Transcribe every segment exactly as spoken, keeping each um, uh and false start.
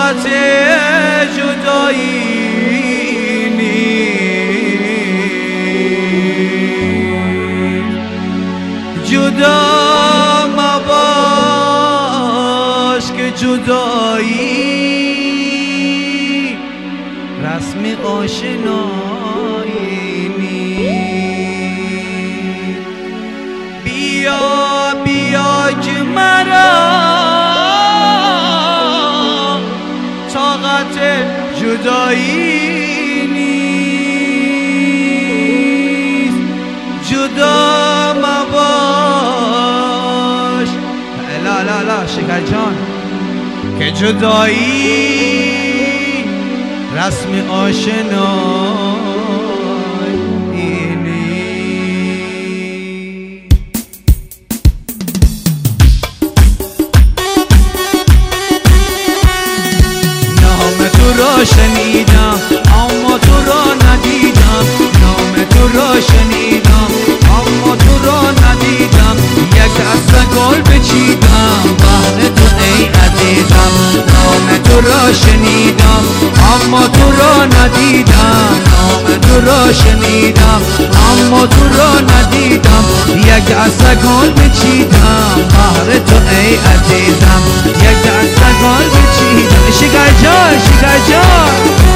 طاقت جدایی نیست. جدا مباش که جدایی رسم آشنایی نیست. بیا بیا که مرا طاقت جدایی نیست. جدا مباش لا لا لا شکر جان که جدایی رسم آشنایی نیست. نام تو را شنیدم اما تو را ندیدم. نام تو را شنیدم اما تو را ندیدم. یک دسته گل بچیدم بهر تو ای عزیزم. نام تو را شنیدم اما تو را ندیدم. نام تو را شنیدم اما تو را ندیدم. یک دسته گل بچیدم بهر تو ای عزیزم. یک دسته گل بچیدم. شکر جان شکر جان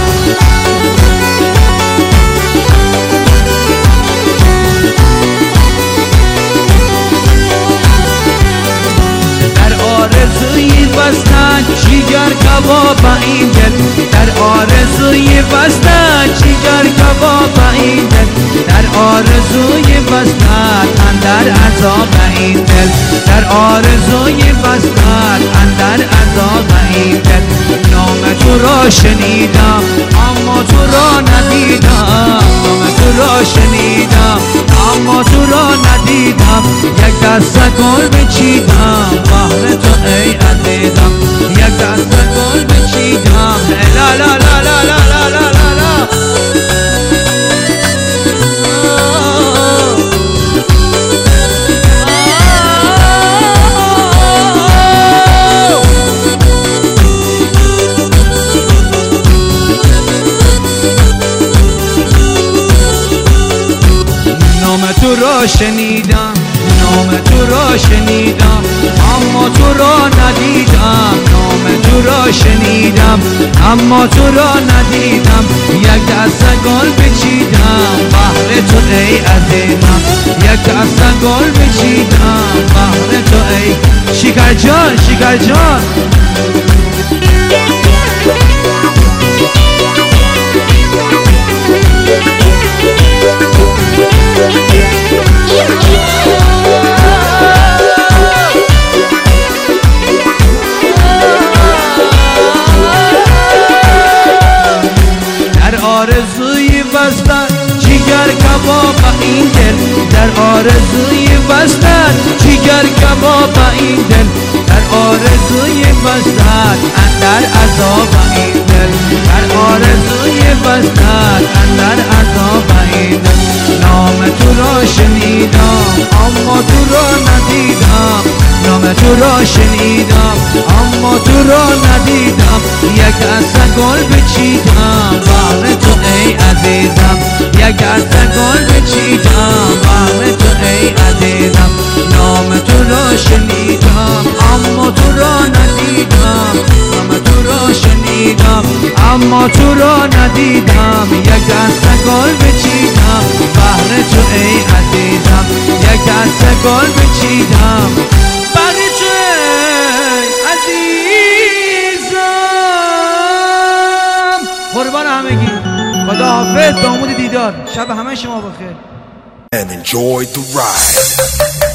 آرزوی بستن جیگر کباب این دل. در آرزوی بستن جیگر کباب این دل. در آرزوی بستن اندر عذاب این دل. در آرزوی بستن اندر عذاب این دل. نام تو را شنیدم اما تو را ندیدم. نام تو را شنیدم اما تو را ندیدم. یک دسته گل بچیدم بهر تو ای عزیزم. یک دسته گل بچیدم. لا لا لا لا لا لا لا لا نام تو را شنیدم نام تو را شنیدم اما تو را ندیدم. نام تو را شنیدم اما تو را ندیدم. یک دسته گل بچیدم بهر تو ای عزیزم. یک دسته گل بچیدم بهر تو ای شکر جان شکر جان آرزوی بستن جیگر کباب این دل. در آرزوی بستن جیگر کباب این دل. در آرزوی بستن اندر عذاب این دل. در آرزوی بستن اندر عذاب این دل. نام تو را شنیدم اما تو را ندیدم. نام تو را شنیدم اما تو را ندیدم. یک دسته گل بچیدم بهر تو ای عزیزم. یک دسته گل بچیدم بهر تو ای عزیزم. نام تو را شنیدم اما تو را ندیدم. نام تو را شنیدم اما تو را ندیدم. یک دسته گل بچیدم بهر تو ای عزیزم. یک دسته گل بچیدم بهر تو ای عزیزم. قربان همگی خدا حافظ. دامود دیدار. شب همه شما بخیر. And enjoy the ride.